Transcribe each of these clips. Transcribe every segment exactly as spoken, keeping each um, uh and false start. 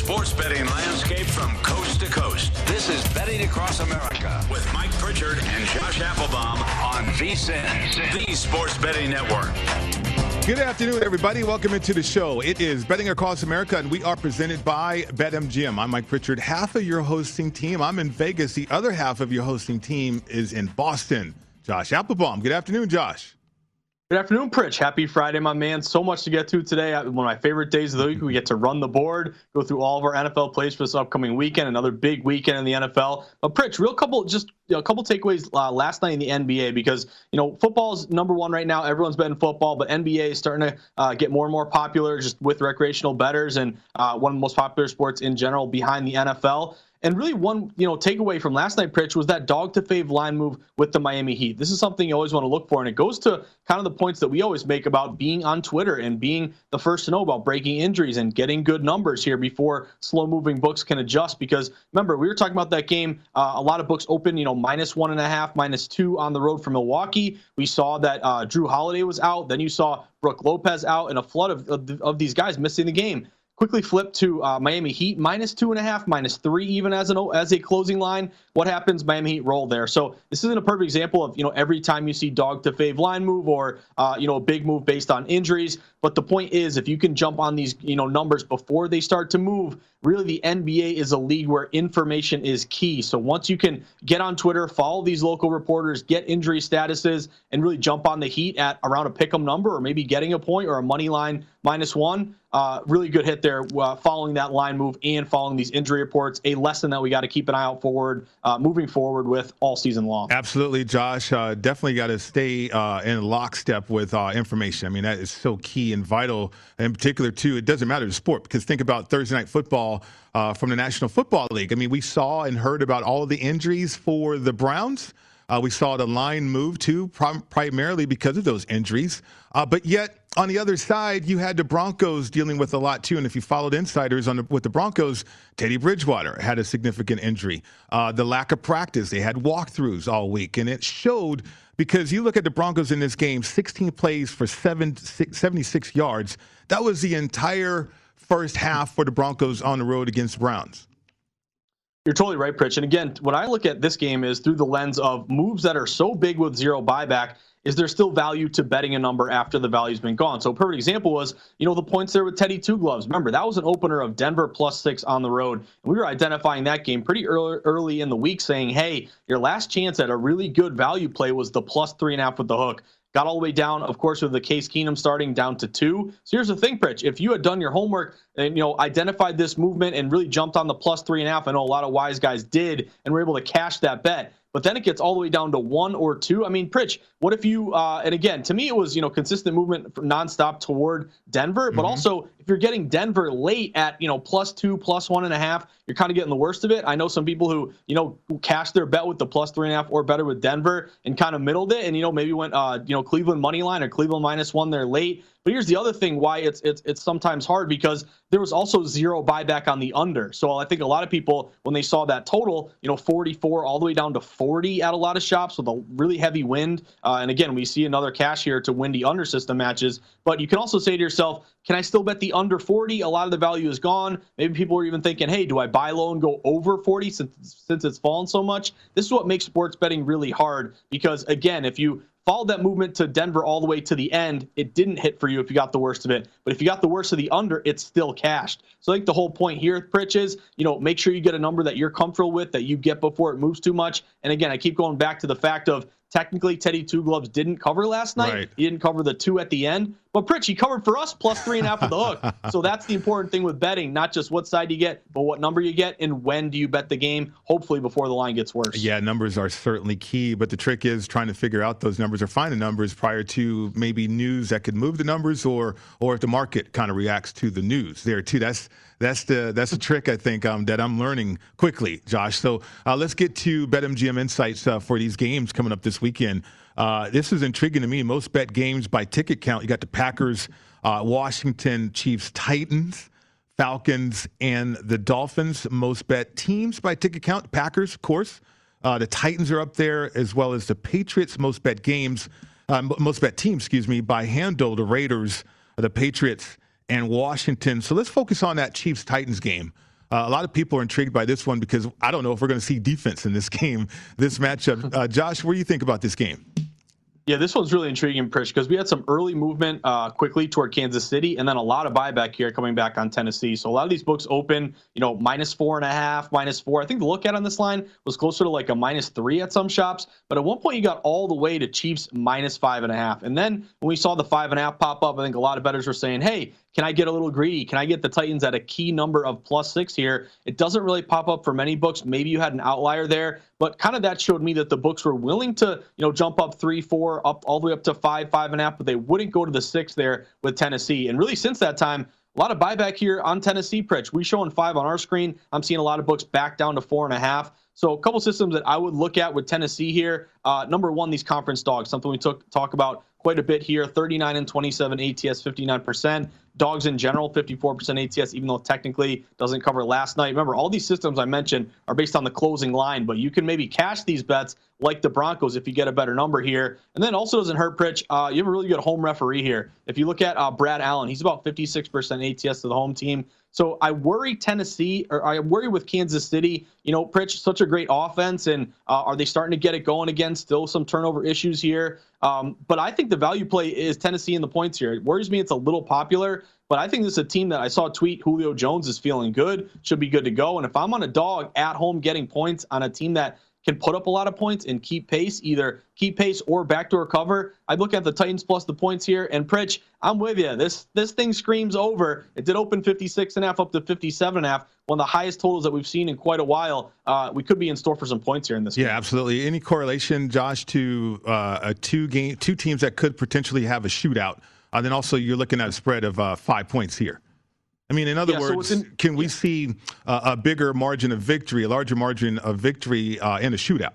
sports betting landscape from coast to coast. This is Betting Across America with Mike Pritchard and Josh Applebaum on V S I N, the Sports Betting Network. Good afternoon, everybody. Welcome into the show. It is Betting Across America, and we are presented by BetMGM. I'm Mike Pritchard, half of your hosting team. I'm in Vegas. The other half of your hosting team is in Boston. Josh Applebaum. Good afternoon, Josh. Good afternoon, Pritch. Happy Friday, my man. So much to get to today. One of my favorite days of the week. We get to run the board, go through all of our N F L plays for this upcoming weekend. Another big weekend in the N F L. But Pritch, real couple, just you know, a couple takeaways uh, last night in the N B A, because you know football's number one right now. Everyone's betting football, but N B A is starting to uh, get more and more popular, just with recreational bettors, and uh, one of the most popular sports in general behind the N F L. And really one, you know, takeaway from last night, Pritch, was that dog to fave line move with the Miami Heat. This is something you always want to look for, and it goes to kind of the points that we always make about being on Twitter and being the first to know about breaking injuries and getting good numbers here before slow-moving books can adjust. Because remember, we were talking about that game. Uh, a lot of books open, you know, minus one and a half, minus two on the road for Milwaukee. We saw that uh, Drew Holiday was out. Then you saw Brook Lopez out, and a flood of, of, of these guys missing the game. Quickly flip to uh, Miami Heat, minus two and a half, minus three even as an as a closing line. What happens? Miami Heat roll there. So this isn't a perfect example of, you know, every time you see dog to fave line move or, uh, you know, a big move based on injuries. But the point is, if you can jump on these, you know, numbers before they start to move, really the N B A is a league where information is key. So once you can get on Twitter, follow these local reporters, get injury statuses, and really jump on the Heat at around a pick'em number, or maybe getting a point or a money line minus one, uh, really good hit there uh, following that line move and following these injury reports. A lesson that we got to keep an eye out forward, uh, moving forward with all season long. Absolutely, Josh. Uh, definitely got to stay uh, in lockstep with uh, information. I mean, that is so key and vital, in particular, too. It doesn't matter the sport, because think about Thursday Night Football uh, from the National Football League. I mean, we saw and heard about all of the injuries for the Browns. Uh, we saw the line move, too, prim- primarily because of those injuries. Uh, but yet, on the other side, you had the Broncos dealing with a lot, too. And if you followed insiders on the, with the Broncos, Teddy Bridgewater had a significant injury. Uh, the lack of practice, they had walkthroughs all week. And it showed, because you look at the Broncos in this game, sixteen plays for seven, six, seventy-six yards. That was the entire first half for the Broncos on the road against the Browns. You're totally right, Pritch. And again, when I look at this game is through the lens of moves that are so big with zero buyback. Is there still value to betting a number after the value's been gone? So a perfect example was, you know, the points there with Teddy Two Gloves. Remember, that was an opener of Denver plus six on the road. And we were identifying that game pretty early, early in the week, saying, hey, your last chance at a really good value play was the plus three and a half with the hook. Got all the way down, of course, with the Case Keenum starting down to two. So here's the thing, Pritch. If you had done your homework and, you know, identified this movement and really jumped on the plus three and a half, I know a lot of wise guys did, and were able to cash that bet. But then it gets all the way down to one or two. I mean, Pritch, what if you, uh, and again, to me, it was, you know, consistent movement from nonstop toward Denver. But mm-hmm. also, if you're getting Denver late at, you know, plus two, plus one and a half, you're kind of getting the worst of it. I know some people who, you know, cashed their bet with the plus three and a half or better with Denver and kind of middled it. And, you know, maybe went, uh, you know, Cleveland money line or Cleveland minus one there late. But here's the other thing why it's it's it's sometimes hard, because there was also zero buyback on the under. So I think a lot of people, when they saw that total, you know, forty-four all the way down to forty at a lot of shops with a really heavy wind. Uh, and again, we see another cash here to windy under system matches. But you can also say to yourself, can I still bet the under forty? A lot of the value is gone. Maybe people are even thinking, hey, do I buy low and go over forty since since it's fallen so much? This is what makes sports betting really hard, because again, if you followed that movement to Denver all the way to the end, it didn't hit for you if you got the worst of it. But if you got the worst of the under, it's still cashed. So I think the whole point here, Pritch, is, you know, make sure you get a number that you're comfortable with, that you get before it moves too much. And again, I keep going back to the fact of, technically, Teddy Two Gloves didn't cover last night. Right. He didn't cover the two at the end. But Pritch, he covered for us plus three and a half with the hook. So that's the important thing with betting, not just what side you get, but what number you get and when do you bet the game, hopefully before the line gets worse. Yeah, numbers are certainly key, but the trick is trying to figure out those numbers or find the numbers prior to maybe news that could move the numbers, or or if the market kind of reacts to the news there too. That's That's the that's the trick, I think, um, that I'm learning quickly, Josh. So uh, let's get to BetMGM insights uh, for these games coming up this weekend. Uh, this is intriguing to me. Most bet games by ticket count. You got the Packers, uh, Washington, Chiefs, Titans, Falcons, and the Dolphins. Most bet teams by ticket count. Packers, of course. Uh, the Titans are up there, as well as the Patriots. Most bet games, uh, most bet teams, excuse me, by handle. The Raiders, the Patriots, and Washington. So let's focus on that Chiefs-Titans game. Uh, a lot of people are intrigued by this one because I don't know if we're going to see defense in this game, this matchup. Uh, Josh, what do you think about this game? Yeah, this one's really intriguing, Prish, because we had some early movement uh, quickly toward Kansas City, and then a lot of buyback here coming back on Tennessee. So a lot of these books open, you know, minus four and a half, minus four. I think the look at on this line was closer to like a minus three at some shops. But at one point, you got all the way to Chiefs minus five and a half. And then when we saw the five and a half pop up, I think a lot of bettors were saying, hey, can I get a little greedy? Can I get the Titans at a key number of plus six here? It doesn't really pop up for many books. Maybe you had an outlier there, but kind of that showed me that the books were willing to, you know, jump up three, four, up all the way up to five, five and a half, but they wouldn't go to the six there with Tennessee. And really since that time, a lot of buyback here on Tennessee, Pritch. We showing five on our screen. I'm seeing a lot of books back down to four and a half. So a couple systems that I would look at with Tennessee here. Uh, number one, these conference dogs, something we took talk about quite a bit here. thirty-nine and twenty-seven A T S, fifty-nine percent. Dogs in general, fifty-four percent A T S, even though technically doesn't cover last night. Remember, all these systems I mentioned are based on the closing line, but you can maybe cash these bets like the Broncos if you get a better number here. And then also doesn't hurt, Pritch. Uh, you have a really good home referee here. If you look at uh, Brad Allen, he's about fifty-six percent A T S to the home team. So I worry Tennessee, or I worry with Kansas City. You know, Pritch, such a great offense, and uh, are they starting to get it going again? Still some turnover issues here. Um, but I think the value play is Tennessee in the points here. It worries me it's a little popular, but I think this is a team that I saw a tweet, Julio Jones is feeling good, should be good to go. And if I'm on a dog at home getting points on a team that can put up a lot of points and keep pace, either keep pace or backdoor cover, I'd look at the Titans plus the points here. And Pritch, I'm with you. This this thing screams over. It did open fifty-six and a half up to fifty-seven and a half, one of the highest totals that we've seen in quite a while. Uh, we could be in store for some points here in this game. Yeah, absolutely. Any correlation, Josh, to uh, a two game, two teams that could potentially have a shootout? And uh, then also you're looking at a spread of uh, five points here. I mean, in other yeah, words, so in, can we yeah. see uh, a bigger margin of victory, a larger margin of victory uh, in a shootout?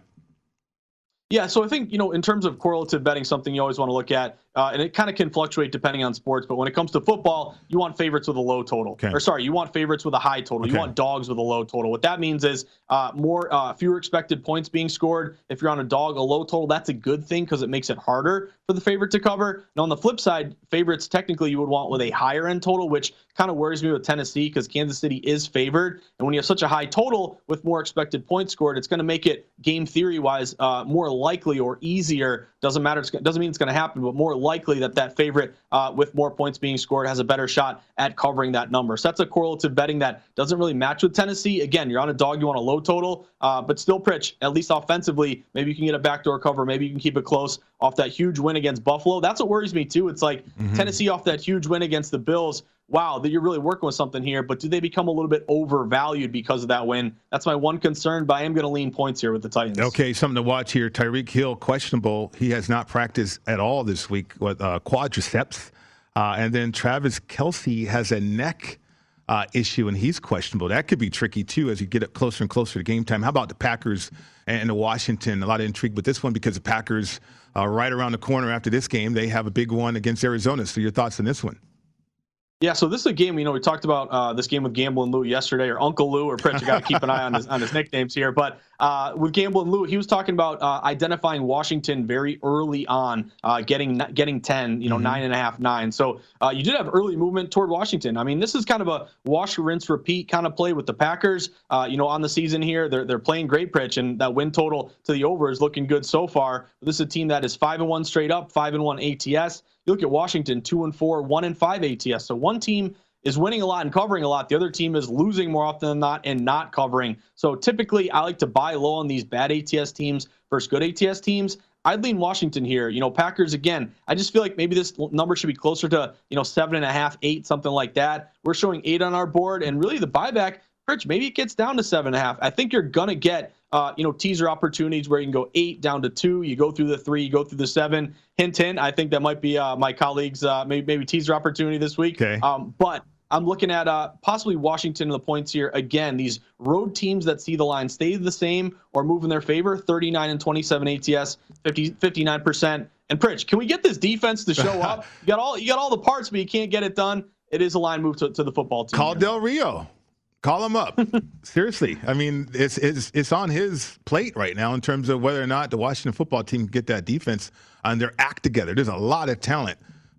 Yeah, so I think, you know, in terms of correlative betting, something you always want to look at, uh, and it kind of can fluctuate depending on sports, but when it comes to football, you want favorites with a low total. Okay. Or sorry, you want favorites with a high total. Okay. You want dogs with a low total. What that means is uh, more uh, fewer expected points being scored. If you're on a dog, a low total, that's a good thing because it makes it harder for the favorite to cover. Now, on the flip side, favorites technically you would want with a higher end total, which kind of worries me with Tennessee because Kansas City is favored. And when you have such a high total with more expected points scored, it's going to make it game theory-wise uh, more likely or easier. Doesn't matter. It doesn't mean it's going to happen, but more likely that that favorite uh, with more points being scored has a better shot at covering that number. So that's a correlative betting that doesn't really match with Tennessee. Again, you're on a dog, you want a low total, uh, but still, Pritch, at least offensively, maybe you can get a backdoor cover. Maybe you can keep it close off that huge win against Buffalo. That's what worries me, too. It's like mm-hmm. Tennessee off that huge win against the Bills. Wow, that you're really working with something here, but do they become a little bit overvalued because of that win? That's my one concern, but I am going to lean points here with the Titans. Okay, something to watch here. Tyreek Hill, questionable. He has not practiced at all this week with uh, quadriceps. Uh, and then Travis Kelce has a neck uh, issue, and he's questionable. That could be tricky, too, as you get up closer and closer to game time. How about the Packers and the Washington? A lot of intrigue with this one because the Packers are right around the corner after this game. They have a big one against Arizona. So your thoughts on this one? Yeah, so this is a game, you know, we talked about uh, this game with Gamble and Lou yesterday, or Uncle Lou, or Pritch. You got to keep an eye on his, on his nicknames here. But uh, with Gamble and Lou, he was talking about uh, identifying Washington very early on, uh, getting getting ten, you know, mm-hmm. nine and a half, nine. So uh, you did have early movement toward Washington. I mean, this is kind of a wash, rinse, repeat kind of play with the Packers. Uh, you know, on the season here, they're they're playing great, Pritch, and that win total to the over is looking good so far. This is a team that is five and one straight up, five and one A T S. You look at Washington, two and four, one and five A T S. So one team is winning a lot and covering a lot. The other team is losing more often than not and not covering. So typically, I like to buy low on these bad A T S teams versus good A T S teams. I'd lean Washington here. You know, Packers, again, I just feel like maybe this number should be closer to, you know, seven and a half, eight, something like that. We're showing eight on our board. And really the buyback, Rich, maybe it gets down to seven and a half. I think you're going to get, uh, you know, teaser opportunities where you can go eight down to two. You go through the three, you go through the seven. Hint, hint. I think that might be uh, my colleagues' uh, maybe, maybe teaser opportunity this week. Okay. Um, but I'm looking at uh, possibly Washington in the points here. Again, these road teams that see the line stay the same or move in their favor, thirty-nine and twenty-seven A T S, fifty, fifty-nine percent. And Pritch, can we get this defense to show up? You got all you got all the parts, but you can't get it done. It is a line move to, to the football team. Call here. Del Rio. Call him up. Seriously. I mean, it's, it's it's on his plate right now in terms of whether or not the Washington football team can get that defense on their act together. There's a lot of talent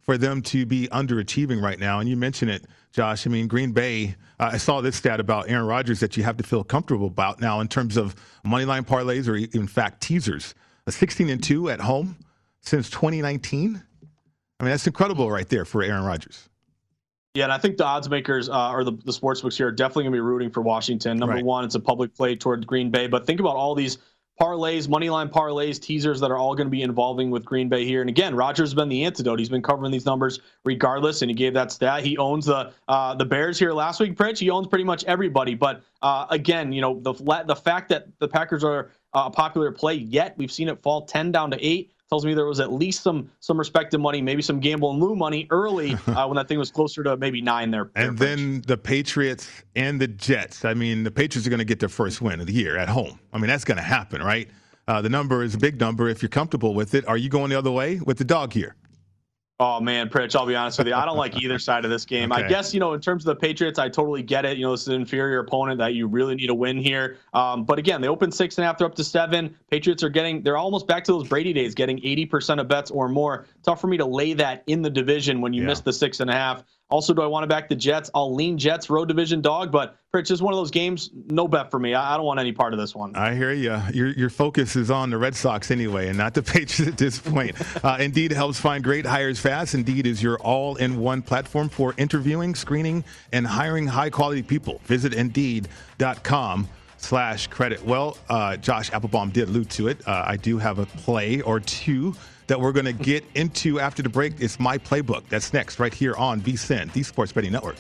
for them to be underachieving right now. And you mentioned it, Josh. I mean, Green Bay, uh, I saw this stat about Aaron Rodgers that you have to feel comfortable about now in terms of money line parlays or, in fact, teasers. A sixteen and two at home since twenty nineteen. I mean, that's incredible right there for Aaron Rodgers. Yeah, and I think the odds makers uh, or the, the sports books here are definitely going to be rooting for Washington. Number Right. one, it's a public play toward Green Bay. But think about all these parlays, money line parlays, teasers that are all going to be involving with Green Bay here. And again, Rodgers has been the antidote. He's been covering these numbers regardless, and he gave that stat. He owns the uh, the Bears here last week, Pritch. He owns pretty much everybody. But uh, again, you know, the the fact that the Packers are a popular play, yet we've seen it fall ten down to eight. Tells me there was at least some some respected money, maybe some gamble and loo money early uh, when that thing was closer to maybe nine there. And there, then the Patriots and the Jets. I mean, the Patriots are going to get their first win of the year at home. I mean, that's going to happen, right? Uh, the number is a big number. If you're comfortable with it, are you going the other way with the dog here? Oh, man, Pritch, I'll be honest with you. I don't like either side of this game. Okay. I guess, you know, in terms of the Patriots, I totally get it. You know, this is an inferior opponent that you really need to win here. Um, but again, they opened six and a half, they're up to seven. Patriots are getting, they're almost back to those Brady days, getting eighty percent of bets or more. Tough for me to lay that in the division when you Yeah. miss the six and a half. Also, do I want to back the Jets? I'll lean Jets, road division dog, but Pritch is one of those games, no bet for me. I, I don't want any part of this one. I hear you. Your your focus is on the Red Sox anyway, and not the Patriots at this point. Uh, Indeed helps find great hires fast. Indeed is your all-in-one platform for interviewing, screening, and hiring high-quality people. Visit Indeed.com slash credit. Well, uh, Josh Applebaum did allude to it. Uh, I do have a play or two that we're going to get into after the break. It's my playbook. That's next right here on V S I N, the Sports Betting Network.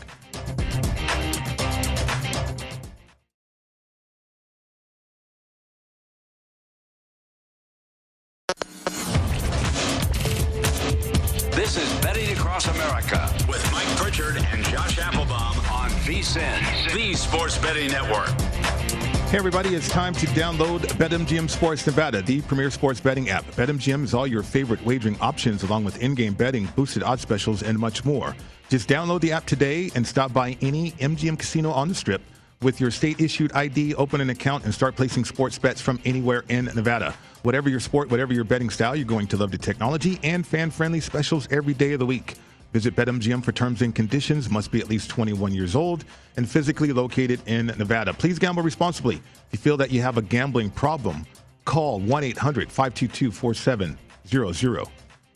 This is Betting Across America with Mike Pritchard and Josh Applebaum on V S I N, the Sports Betting Network. Hey everybody, it's time to download BetMGM Sports Nevada, the premier sports betting app. BetMGM is all your favorite wagering options along with in-game betting, boosted odds specials, and much more. Just download the app today and stop by any M G M casino on the Strip with your state-issued I D, open an account, and start placing sports bets from anywhere in Nevada. Whatever your sport, whatever your betting style, you're going to love the technology and fan-friendly specials every day of the week. Visit BetMGM for terms and conditions. Must be at least twenty-one years old and physically located in Nevada. Please gamble responsibly. If you feel that you have a gambling problem, call one eight hundred five two two four seven zero zero.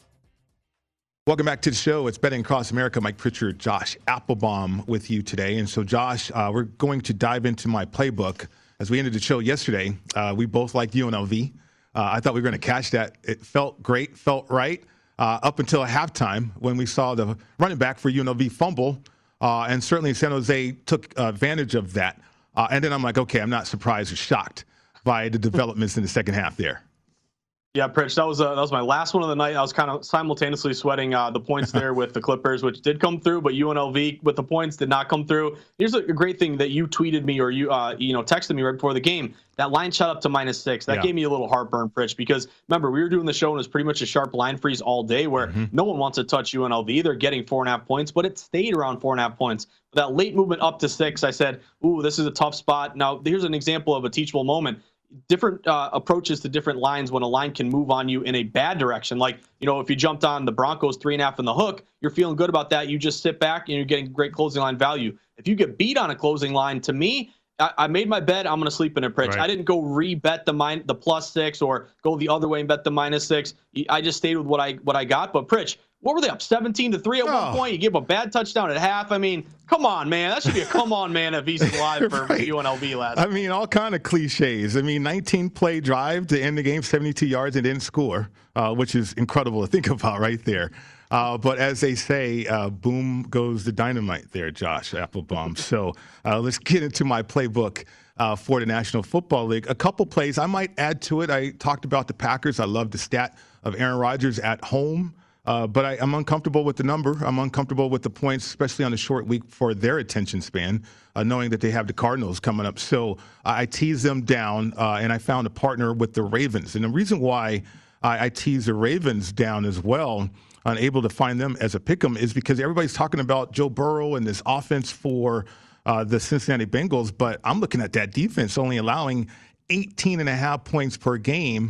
Welcome back to the show. It's Betting Across America. Mike Pritchard, Josh Applebaum with you today. And so, Josh, uh, we're going to dive into my playbook. As we ended the show yesterday, uh, we both liked U N L V. Uh, I thought we were going to catch that. It felt great, felt right. Uh, up until halftime when we saw the running back for U N L V fumble, uh, and certainly San Jose took uh, advantage of that. Uh, and then I'm like, okay, I'm not surprised or shocked by the developments in the second half there. Yeah, Pritch, that was uh, that was my last one of the night. I was kind of simultaneously sweating uh, the points there with the Clippers, which did come through, but U N L V with the points did not come through. Here's a, a great thing that you tweeted me or you uh, you know texted me right before the game. That line shot up to minus six. That Yeah. gave me a little heartburn, Pritch, because remember we were doing the show and it was pretty much a sharp line freeze all day, where Mm-hmm. no one wants to touch U N L V. They're getting four and a half points, but it stayed around four and a half points. But that late movement up to six, I said, "Ooh, this is a tough spot." Now here's an example of a teachable moment. Different uh, approaches to different lines when a line can move on you in a bad direction. Like, you know, if you jumped on the Broncos three and a half in the hook, you're feeling good about that. You just sit back and you're getting great closing line value. If you get beat on a closing line, to me, I, I made my bet. I'm going to sleep in it, Pritch. Right. I didn't go re-bet the min- the plus six or go the other way and bet the minus six. I just stayed with what I what I got. But Pritch, what were they up seventeen to three at Oh. one point? You gave a bad touchdown at half. I mean, come on, man. That should be a come on, man, at V S I N Live for Right. U N L V last I mean, all kind of cliches. I mean, nineteen play drive to end the game, seventy-two yards and didn't score, uh, which is incredible to think about right there. Uh, but as they say, uh, boom goes the dynamite there, Josh Applebaum. So uh, let's get into my playbook uh, for the National Football League. A couple plays I might add to it. I talked about the Packers. I love the stat of Aaron Rodgers at home. Uh, but I, I'm uncomfortable with the number. I'm uncomfortable with the points, especially on the short week for their attention span, uh, knowing that they have the Cardinals coming up. So I teased them down, uh, and I found a partner with the Ravens. And the reason why I, I teased the Ravens down as well, unable to find them as a pick'em, is because everybody's talking about Joe Burrow and this offense for uh, the Cincinnati Bengals. But I'm looking at that defense only allowing eighteen and a half points per game.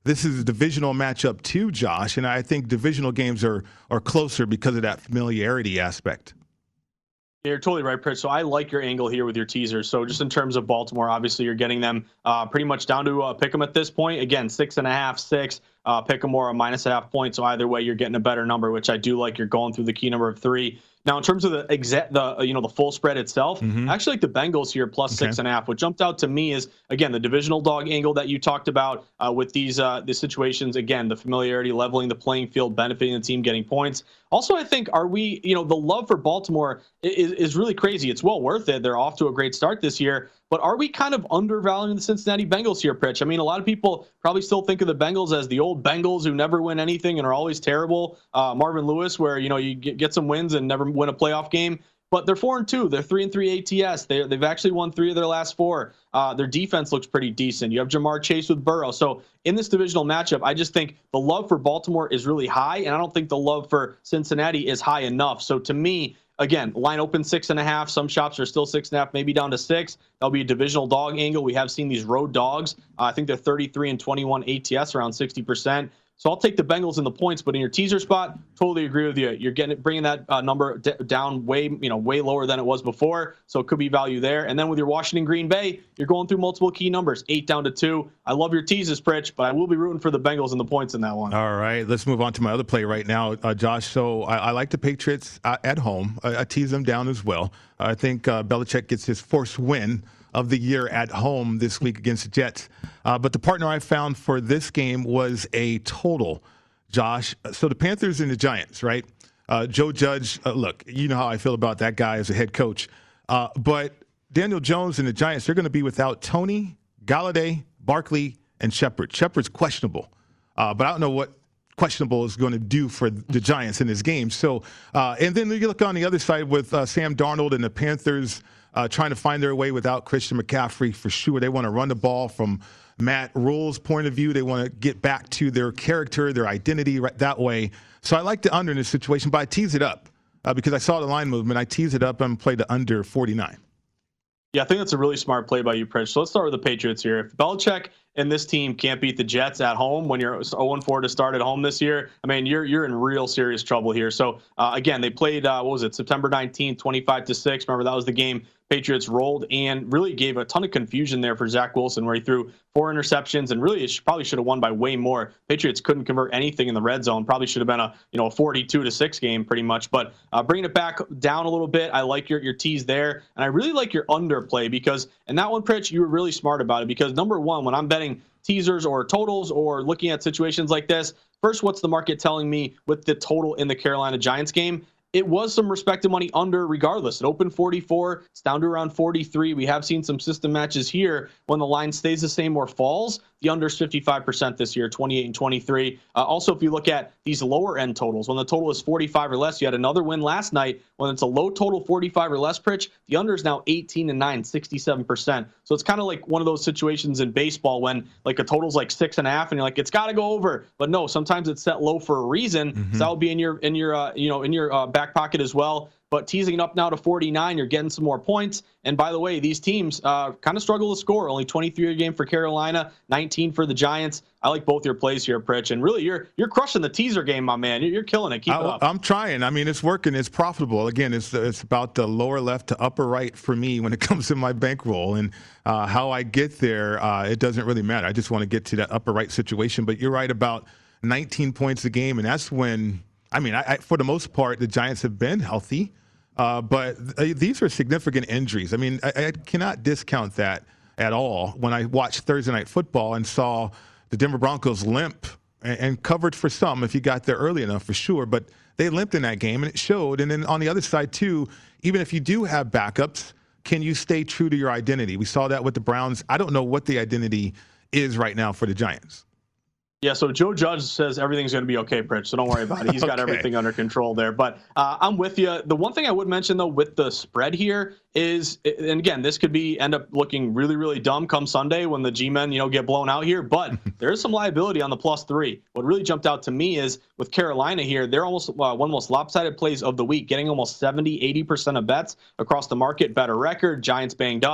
this is a divisional matchup too, Josh, and I think divisional games are are closer because of that familiarity aspect. You're totally right, Pritch. So I like your angle here with your teasers. So just in terms of Baltimore, obviously you're getting them uh, pretty much down to uh, pick them at this point. Again, six and a half, six. Uh, pick them more a minus a half point. So either way, you're getting a better number, which I do like. You're going through the key number of three. Now, in terms of the exact, the you know the full spread itself, mm-hmm. I actually like the Bengals here plus okay. six and a half. What jumped out to me is again the divisional dog angle that you talked about uh, with these uh, these situations. Again, the familiarity, leveling the playing field, benefiting the team, getting points. Also, I think are we you know the love for Baltimore is is really crazy. It's well worth it. They're off to a great start this year. But are we kind of undervaluing the Cincinnati Bengals here, Pritch? I mean, a lot of people probably still think of the Bengals as the old Bengals who never win anything and are always terrible. Uh, Marvin Lewis, where you know you get, get some wins and never win a playoff game. But they're four and two. They're three and three A T S. They they've actually won three of their last four. Uh, their defense looks pretty decent. You have Jamar Chase with Burrow. So in this divisional matchup, I just think the love for Baltimore is really high, and I don't think the love for Cincinnati is high enough. So to me, again, line open six and a half. Some shops are still six and a half, maybe down to six. That'll be a divisional dog angle. We have seen these road dogs. Uh, I think they're thirty-three and twenty-one A T S, around sixty percent. So I'll take the Bengals in the points, but in your teaser spot, totally agree with you. You're getting bringing that uh, number d- down way, you know, way lower than it was before. So it could be value there. And then with your Washington Green Bay, you're going through multiple key numbers, eight down to two. I love your teases, Pritch, but I will be rooting for the Bengals and the points in that one. All right, let's move on to my other play right now, uh, Josh. So I, I like the Patriots uh, at home. I, I tease them down as well. I think uh, Belichick gets his first win of the year at home this week against the Jets. Uh, but the partner I found for this game was a total. Josh, so the Panthers and the Giants, right? Uh, Joe Judge, uh, look, you know how I feel about that guy as a head coach. Uh, but Daniel Jones and the Giants, they're going to be without Tony, Galladay, Barkley, and Shepard. Shepard's questionable, uh, but I don't know what questionable is going to do for the Giants in this game. So, uh, and then you look on the other side with uh, Sam Darnold and the Panthers uh, trying to find their way without Christian McCaffrey for sure. They want to run the ball from Matt Rule's point of view. They want to get back to their character, their identity right that way. So I like the under in this situation, but I tease it up uh, because I saw the line movement. I tease it up and play the under forty-nine. Yeah, I think that's a really smart play by you, Pritch. So let's start with the Patriots here. If Belichick and this team can't beat the Jets at home when you're oh and four to start at home this year, I mean, you're you're in real serious trouble here. So, uh, again, they played, uh, what was it, September nineteenth, twenty-five to six. Remember, that was the game Patriots rolled and really gave a ton of confusion there for Zach Wilson, where he threw four interceptions and really it probably should have won by way more. Patriots couldn't convert anything in the red zone. Probably should have been a you know a forty-two to six game pretty much. But uh, bringing it back down a little bit, I like your your tease there, and I really like your underplay because in that one, Pritch, you were really smart about it because number one, when I'm betting teasers or totals or looking at situations like this, first, what's the market telling me with the total in the Carolina Giants game? It was some respected money under regardless. It opened forty-four. It's down to around forty-three. We have seen some system matches here when the line stays the same or falls. The under is fifty-five percent this year, twenty-eight and twenty-three. Uh, also, if you look at these lower end totals, when the total is forty-five or less, you had another win last night. When it's a low total, forty-five or less, Pritch, the under is now eighteen and nine, sixty-seven percent. So it's kind of like one of those situations in baseball when like a total's like six and a half, and you're like, it's got to go over. But no, sometimes it's set low for a reason. Mm-hmm. So that would be in your in your uh, you know in your uh, back pocket as well. But teasing it up now to forty-nine, you're getting some more points. And by the way, these teams uh, kind of struggle to score. Only twenty-three a game for Carolina, nineteen for the Giants. I like both your plays here, Pritch. And really, you're you're crushing the teaser game, my man. You're, you're killing it. Keep I, it up. I'm trying. I mean, it's working. It's profitable. Again, it's it's about the lower left to upper right for me when it comes to my bankroll. And uh, how I get there, uh, it doesn't really matter. I just want to get to that upper right situation. But you're right about nineteen points a game. And that's when, I mean, I, I, for the most part, the Giants have been healthy. Uh, but th- these are significant injuries. I mean, I, I cannot discount that at all. When I watched Thursday Night Football and saw the Denver Broncos limp and, and covered for some if you got there early enough for sure, but they limped in that game and it showed. And then on the other side too, even if you do have backups, can you stay true to your identity? We saw that with the Browns. I don't know what the identity is right now for the Giants. Yeah, so Joe Judge says everything's going to be okay, Pritch, so don't worry about it. He's got okay. everything under control there. But uh, I'm with you. The one thing I would mention, though, with the spread here is, and again, this could be end up looking really, really dumb come Sunday when the G-men, you know, get blown out here. But there is some liability on the plus three. What really jumped out to me is with Carolina here, they're almost uh, one of the most lopsided plays of the week, getting almost seventy, eighty percent of bets across the market. Better record, Giants banged up.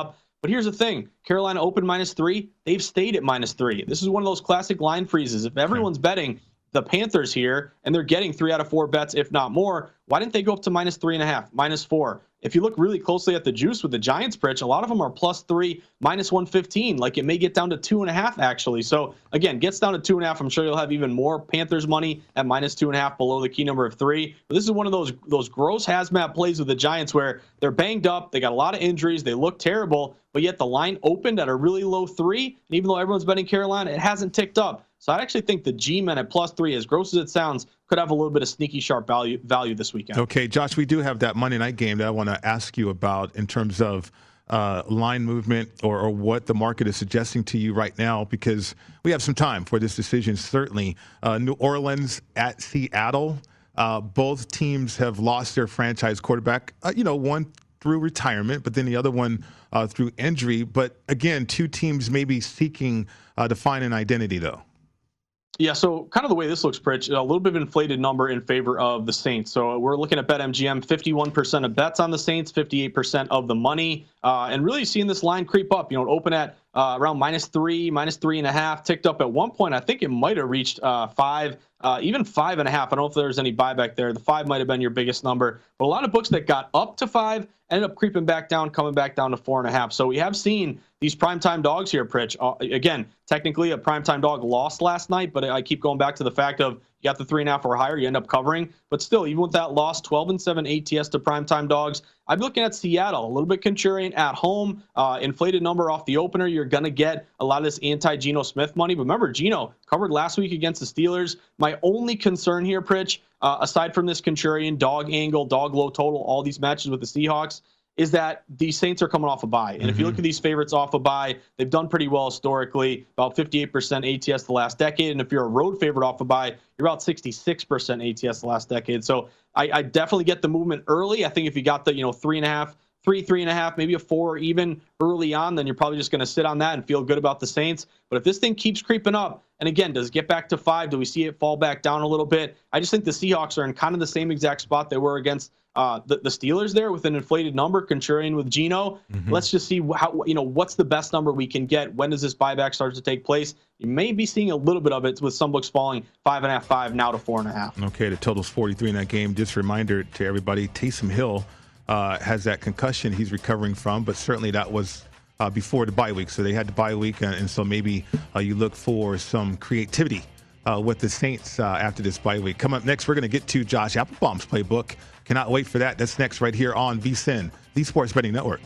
But here's the thing. Carolina opened minus three. They've stayed at minus three. This is one of those classic line freezes. If everyone's betting the Panthers here and they're getting three out of four bets, if not more, why didn't they go up to minus three and a half, minus four? If you look really closely at the juice with the Giants, Pritch, a lot of them are plus three, minus one fifteen. Like it may get down to two and a half, actually. So again, gets down to two and a half. I'm sure you'll have even more Panthers money at minus two and a half below the key number of three. But this is one of those those gross hazmat plays with the Giants where they're banged up. They got a lot of injuries. They look terrible, but yet the line opened at a really low three. And even though everyone's betting Carolina, it hasn't ticked up. So I actually think the G-men at plus three, as gross as it sounds, could have a little bit of sneaky sharp value value this weekend. Okay, Josh, we do have that Monday night game that I want to ask you about in terms of uh, line movement or, or what the market is suggesting to you right now, because we have some time for this decision, certainly. Uh, New Orleans at Seattle. Uh, both teams have lost their franchise quarterback, uh, you know, one through retirement, but then the other one uh, through injury. But again, two teams maybe seeking uh, to find an identity, though. Yeah, so kind of the way this looks, Pritch, a little bit of inflated number in favor of the Saints. So we're looking at BetMGM, fifty-one percent of bets on the Saints, fifty-eight percent of the money, uh, and really seeing this line creep up. You know, open at uh, around minus three, minus three and a half, ticked up at one point. I think it might have reached uh, five, uh, even five and a half. I don't know if there's any buyback there. The five might have been your biggest number, but a lot of books that got up to five ended up creeping back down, coming back down to four and a half. So we have seen these primetime dogs here, Pritch. Uh, again, technically a primetime dog lost last night, but I keep going back to the fact of you got the three and a half or higher, you end up covering. But still, even with that loss, twelve and seven A T S to primetime dogs. I'm looking at Seattle, a little bit contrarian at home, uh, inflated number off the opener. You're going to get a lot of this anti-Geno Smith money. But remember, Geno covered last week against the Steelers. My only concern here, Pritch, uh, aside from this contrarian dog angle, dog low total, all these matches with the Seahawks, is that the Saints are coming off a bye. And mm-hmm. if you look at these favorites off a bye, they've done pretty well historically, about fifty-eight percent A T S the last decade. And if you're a road favorite off a bye, you're about sixty-six percent A T S the last decade. So I, I definitely get the movement early. I think if you got the, you know, three and a half, three, three and a half, maybe a four even early on, then you're probably just going to sit on that and feel good about the Saints. But if this thing keeps creeping up, and again, does it get back to five? Do we see it fall back down a little bit? I just think the Seahawks are in kind of the same exact spot they were against uh, the, the Steelers there with an inflated number, contrarian with Geno. Mm-hmm. Let's just see how, you know, what's the best number we can get. When does this buyback start to take place? You may be seeing a little bit of it with some books falling five and a half, five now to four and a half. Okay, the total's forty-three in that game. Just a reminder to everybody, Taysom Hill uh, has that concussion he's recovering from, but certainly that was uh, before the bye week. So they had the bye week, and, and so maybe uh, you look for some creativity uh, with the Saints uh, after this bye week. Come up next, we're going to get to Josh Applebaum's playbook. Cannot wait for that. That's next right here on V S I N, the Sports Betting Network.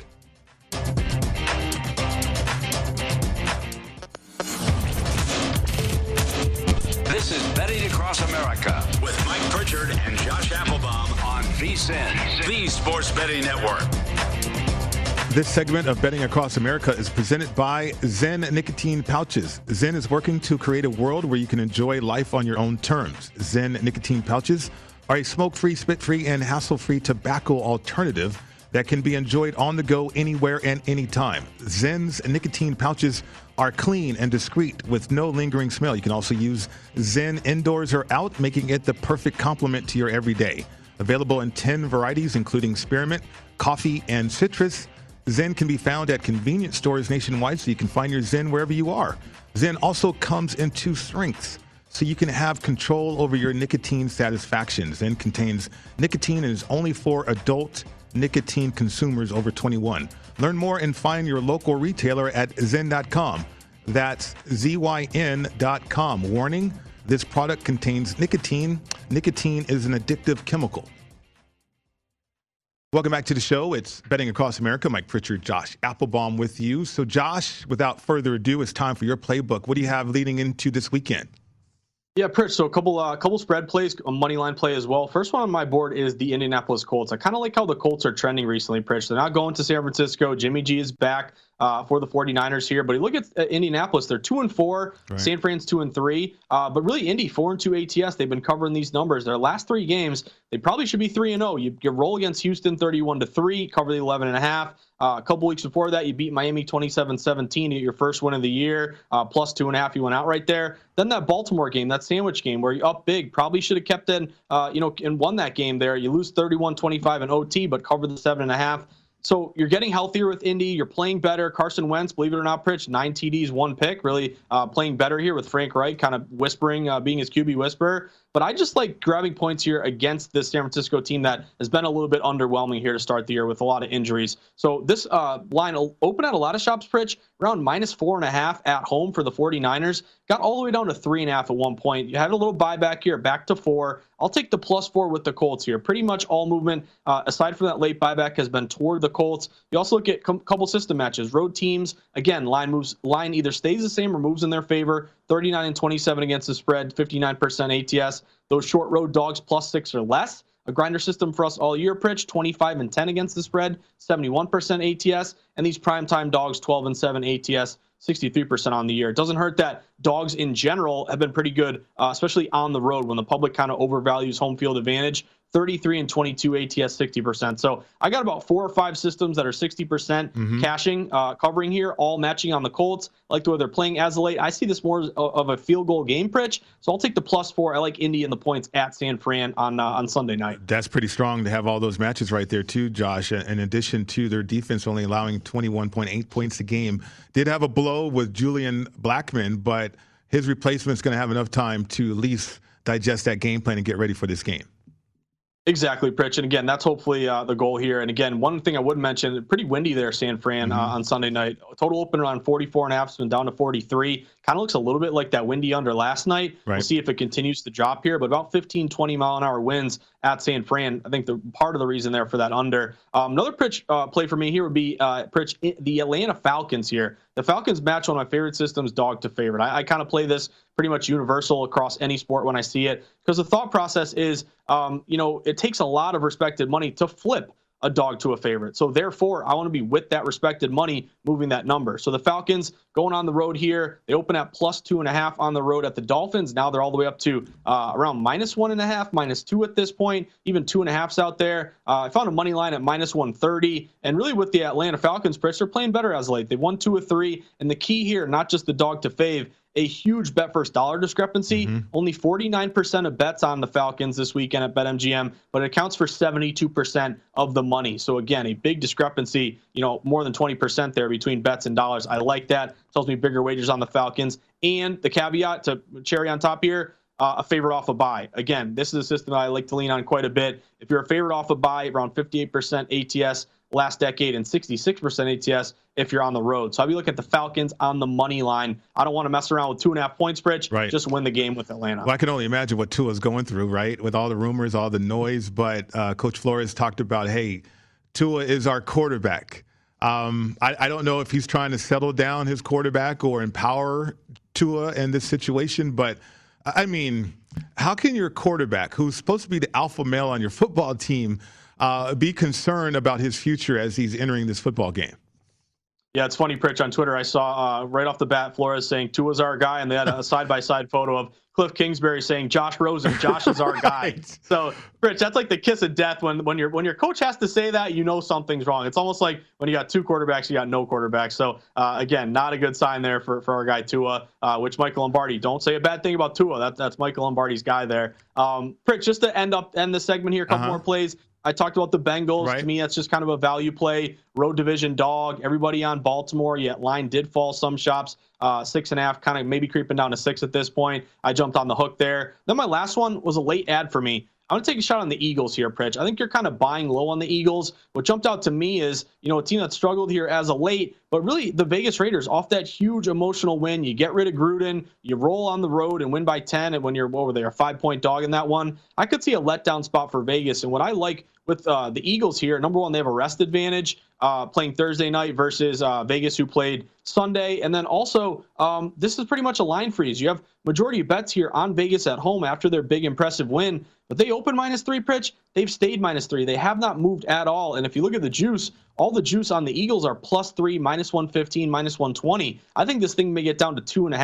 This is Betting Across America with Mike Pritchard and Josh Applebaum on V S I N, the Sports Betting Network. This segment of Betting Across America is presented by Zen Nicotine Pouches. Zen is working to create a world where you can enjoy life on your own terms. Zen Nicotine Pouches are a smoke-free, spit-free, and hassle-free tobacco alternative that can be enjoyed on the go anywhere and anytime. Zen's nicotine pouches are clean and discreet with no lingering smell. You can also use Zen indoors or out, making it the perfect complement to your everyday. Available in ten varieties, including spearmint, coffee, and citrus. Zen can be found at convenience stores nationwide, so you can find your Zen wherever you are. Zen also comes in two strengths, so you can have control over your nicotine satisfaction. Zen contains nicotine and is only for adult nicotine consumers over twenty-one. Learn more and find your local retailer at zen dot com. That's Z Y N dot com. Warning, this product contains nicotine. Nicotine is an addictive chemical. Welcome back to the show. It's Betting Across America. Mike Pritchard, Josh Applebaum with you. So, Josh, without further ado, it's time for your playbook. What do you have leading into this weekend? Yeah, Pritch, so a couple uh, couple spread plays, a money line play as well. First one on my board is the Indianapolis Colts. I kind of like how the Colts are trending recently, Pritch. They're not going to San Francisco. Jimmy G is back uh, for the 49ers here. But you look at uh, Indianapolis, they're two and four. Right. San Fran's two and three. Uh, but really, Indy, four and two A T S. They've been covering these numbers. Their last three games, they probably should be three and oh. You, you roll against Houston thirty-one to three, cover the eleven and a half. Uh, a couple weeks before that, you beat Miami twenty-seven seventeen, your first win of the year, uh, plus two and a half. You went out right there. Then that Baltimore game, that sandwich game where you up big, probably should have kept in, uh, you know, and won that game there. You lose thirty-one twenty-five in O T, but covered the seven and a half. so you're getting healthier with Indy. You're playing better. Carson Wentz, believe it or not, Pritch, nine T Ds, one pick, really uh, playing better here with Frank Reich kind of whispering, uh, being his Q B whisperer. But I just like grabbing points here against this San Francisco team that has been a little bit underwhelming here to start the year with a lot of injuries. So this uh, line will open at a lot of shops, Pritch, around minus four and a half at home for the 49ers. Got all the way down to three and a half at one point. You had a little buyback here, back to four. I'll take the plus four with the Colts here. Pretty much all movement, uh, aside from that late buyback, has been toward the Colts. You also look at a com- couple system matches. Road teams, again, line moves. Line either stays the same or moves in their favor. thirty-nine and twenty-seven against the spread, fifty-nine percent A T S. Those short road dogs plus six or less. A grinder system for us all year, Pritch, twenty-five and ten against the spread, seventy-one percent A T S. And these primetime dogs, twelve and seven A T S, sixty-three percent on the year. It doesn't hurt that dogs in general have been pretty good, uh, especially on the road when the public kind of overvalues home field advantage. thirty-three and twenty-two A T S, sixty percent. So I got about four or five systems that are sixty percent mm-hmm. caching, uh, covering here, all matching on the Colts. I like the way they're playing as of late. I see this more of a field goal game, Pritch. So I'll take the plus four. I like Indy and the points at San Fran on uh, on Sunday night. That's pretty strong to have all those matches right there too, Josh. In addition to their defense only allowing twenty-one point eight points a game. Did have a blow with Julian Blackmon, but his replacement is going to have enough time to at least digest that game plan and get ready for this game. Exactly, Pritch. And again, that's hopefully uh, the goal here. And again, one thing I would mention, pretty windy there, San Fran, mm-hmm. uh, on Sunday night. Total open around forty-four and a half, it's been down to forty-three. Kind of looks a little bit like that windy under last night. Right. We'll see if it continues to drop here, but about fifteen, twenty mile an hour winds at San Fran. I think the part of the reason there for that under. Um, another Pritch uh, play for me here would be uh, Pritch, the Atlanta Falcons here. The Falcons match one of my favorite systems, dog to favorite. I, I kind of play this pretty much universal across any sport when I see it, because the thought process is, um, you know, it takes a lot of respected money to flip a dog to a favorite. So therefore, I want to be with that respected money moving that number. So the Falcons going on the road here, they open at plus two and a half on the road at the Dolphins. Now they're all the way up to uh, around minus one and a half, minus two at this point, even two and a halfs out there. Uh, I found a money line at minus one thirty. And really with the Atlanta Falcons, Pritch, they're playing better as late. They won two or three. And the key here, not just the dog to fave, a huge bet first dollar discrepancy. Mm-hmm. Only forty-nine percent of bets on the Falcons this weekend at BetMGM, but it accounts for seventy-two percent of the money. So again, a big discrepancy, you know, more than twenty percent there between bets and dollars. I like that. Tells me bigger wagers on the Falcons. And the caveat to cherry on top here, uh, a favorite off a bye. Again, this is a system that I like to lean on quite a bit. If you're a favorite off a bye, around fifty-eight percent A T S last decade and sixty-six percent A T S if you're on the road. So I'll be looking at the Falcons on the money line. I don't want to mess around with two and a half points, Pritch. Right. Just win the game with Atlanta. Well, I can only imagine what Tua's going through, right? With all the rumors, all the noise. But uh, Coach Flores talked about, hey, Tua is our quarterback. Um, I, I don't know if he's trying to settle down his quarterback or empower Tua in this situation. But, I mean, how can your quarterback, who's supposed to be the alpha male on your football team, uh, be concerned about his future as he's entering this football game? Yeah, it's funny, Pritch, on Twitter, I saw uh, right off the bat Flores saying Tua's our guy, and they had a side-by-side photo of Cliff Kingsbury saying Josh Rosen, Josh is our guy. Right. So, Pritch, that's like the kiss of death when when your when your coach has to say that, you know something's wrong. It's almost like when you got two quarterbacks, you got no quarterbacks. So, uh, again, not a good sign there for, for our guy Tua, uh, which Michael Lombardi, don't say a bad thing about Tua. That, that's Michael Lombardi's guy there. Um, Pritch, just to end up end the segment here, a couple uh-huh. more plays. I talked about the Bengals. Right. To me, that's just kind of a value play. Road division dog. Everybody on Baltimore. Yet line did fall some shops. Uh, six and a half, kind of maybe creeping down to six at this point. I jumped on the hook there. Then my last one was a late ad for me. I'm going to take a shot on the Eagles here, Pritch. I think you're kind of buying low on the Eagles. What jumped out to me is, you know, a team that struggled here as of late, but really the Vegas Raiders off that huge emotional win. You get rid of Gruden, you roll on the road and win by ten, and when you're over there, a five-point dog in that one, I could see a letdown spot for Vegas. And what I like with uh, the Eagles here, number one, they have a rest advantage uh, playing Thursday night versus uh, Vegas, who played Sunday. And then also, um, this is pretty much a line freeze. You have majority of bets here on Vegas at home after their big, impressive win. But they open minus three, Pritch. They've stayed minus three. They have not moved at all. And if you look at the juice, all the juice on the Eagles are plus three, minus one fifteen, minus one twenty. I think this thing may get down to two and a half.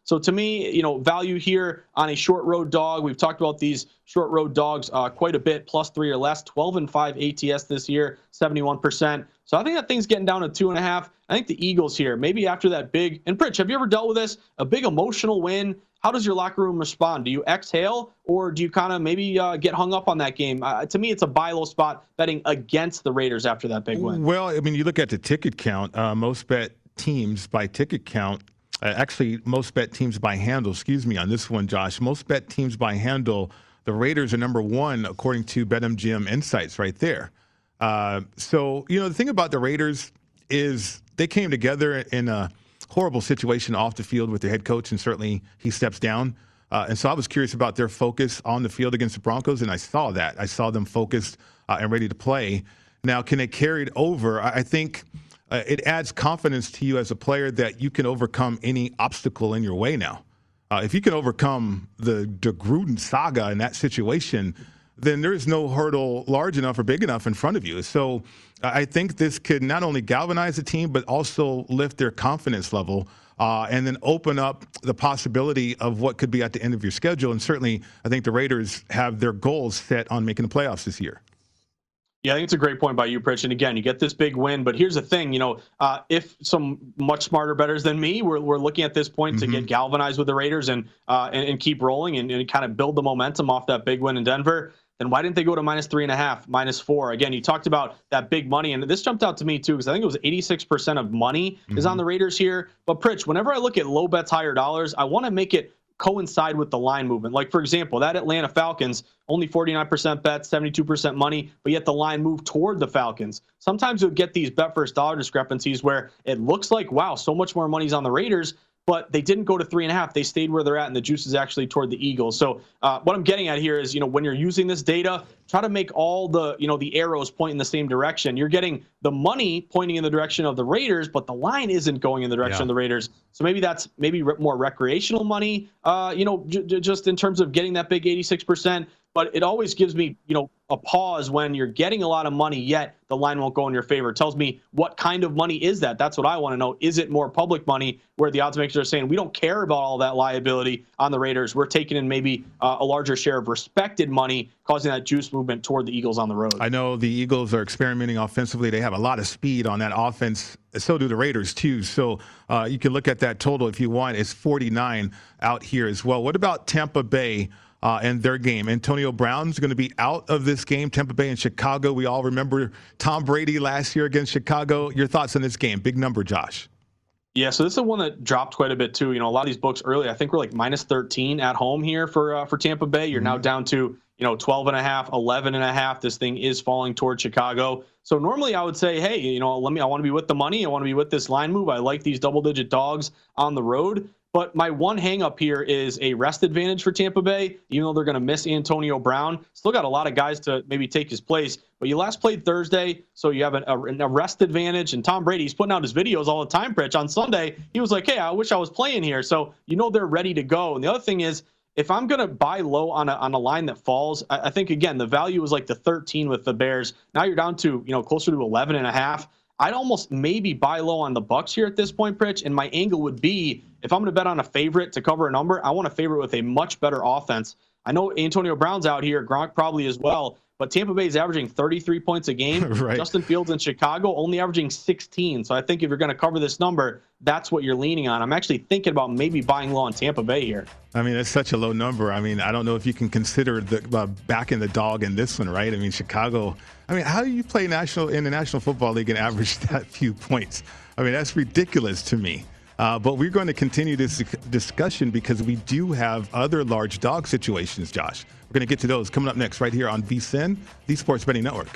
So to me, you know, value here on a short road dog. We've talked about these short road dogs uh, quite a bit, plus three or less, twelve and five A T S this year, seventy-one percent. So I think that thing's getting down to two and a half. I think the Eagles here, maybe after that big, and Pritch, have you ever dealt with this? A big emotional win. How does your locker room respond? Do you exhale, or do you kind of maybe uh, get hung up on that game? Uh, to me, it's a buy low spot betting against the Raiders after that big win. Well, I mean, you look at the ticket count. Uh, most bet teams by ticket count, uh, actually, most bet teams by handle, excuse me, on this one, Josh. Most bet teams by handle, the Raiders are number one, according to BetMGM Insights right there. Uh, so, you know, the thing about the Raiders is they came together in a horrible situation off the field with their head coach, and certainly he steps down. Uh, and so I was curious about their focus on the field against the Broncos, and I saw that. I saw them focused uh, and ready to play. Now, can they carry it over? I think uh, it adds confidence to you as a player that you can overcome any obstacle in your way now. Uh, if you can overcome the, the Gruden saga in that situation, then there is no hurdle large enough or big enough in front of you. So I think this could not only galvanize the team, but also lift their confidence level uh, and then open up the possibility of what could be at the end of your schedule. And certainly, I think the Raiders have their goals set on making the playoffs this year. Yeah, I think it's a great point by you, Pritch. And again, you get this big win, but here's the thing, you know, uh, if some much smarter bettors than me, we're, we're looking at this point mm-hmm. to get galvanized with the Raiders and uh, and, and keep rolling and, and kind of build the momentum off that big win in Denver. Then why didn't they go to minus three and a half, minus four? Again, you talked about that big money, and this jumped out to me too, because I think it was eighty-six percent of money mm-hmm. is on the Raiders here. But Pritch, whenever I look at low bets, higher dollars, I want to make it coincide with the line movement. Like, for example, that Atlanta Falcons, only forty-nine percent bet, seventy-two percent money, but yet the line moved toward the Falcons. Sometimes you'll get these bet first dollar discrepancies where it looks like, wow, so much more money's on the Raiders, but they didn't go to three and a half. They stayed where they're at, and the juice is actually toward the Eagles. So uh, what I'm getting at here is, you know, when you're using this data, try to make all the, you know, the arrows point in the same direction. You're getting the money pointing in the direction of the Raiders, but the line isn't going in the direction yeah. of the Raiders. So maybe that's maybe re- more recreational money, uh, you know, j- j- just in terms of getting that big eighty-six percent. But it always gives me, you know, a pause when you're getting a lot of money, yet the line won't go in your favor. It tells me what kind of money is that? That's what I want to know. Is it more public money where the odds makers are saying, we don't care about all that liability on the Raiders. We're taking in maybe uh, a larger share of respected money, causing that juice movement toward the Eagles on the road. I know the Eagles are experimenting offensively. They have a lot of speed on that offense. So do the Raiders, too. So uh, you can look at that total if you want. It's forty-nine out here as well. What about Tampa Bay? Uh, and their game? Antonio Brown's going to be out of this game. Tampa Bay and Chicago. We all remember Tom Brady last year against Chicago. Your thoughts on this game? Big number, Josh. Yeah, so this is one that dropped quite a bit too. You know, a lot of these books early, I think we're like minus thirteen at home here for uh, for Tampa Bay. You're mm-hmm. now down to, you know, twelve and a half, eleven and a half. This thing is falling toward Chicago. So normally I would say, hey, you know, let me, I want to be with the money. I want to be with this line move. I like these double digit dogs on the road. But my one hang up here is a rest advantage for Tampa Bay, even though they're going to miss Antonio Brown. Still got a lot of guys to maybe take his place. But you last played Thursday, so you have an, a, an rest advantage. And Tom Brady, he's putting out his videos all the time, Pritch. On Sunday, he was like, hey, I wish I was playing here. So you know they're ready to go. And the other thing is, if I'm going to buy low on a on a line that falls, I, I think, again, the value was like the thirteen with the Bears. Now you're down to, you know, closer to eleven and a half. I'd almost maybe buy low on the Bucks here at this point, Pritch, and my angle would be, if I'm going to bet on a favorite to cover a number, I want a favorite with a much better offense. I know Antonio Brown's out here, Gronk probably as well, but Tampa Bay is averaging thirty-three points a game. Right. Justin Fields in Chicago only averaging sixteen. So I think if you're going to cover this number, that's what you're leaning on. I'm actually thinking about maybe buying low on Tampa Bay here. I mean, it's such a low number. I mean, I don't know if you can consider the uh, backing the dog in this one, right? I mean, Chicago. I mean, how do you play national in the National Football League and average that few points? I mean, that's ridiculous to me. Uh, but we're going to continue this discussion because we do have other large dog situations, Josh. We're going to get to those coming up next right here on V S I N, the Sports Betting Network.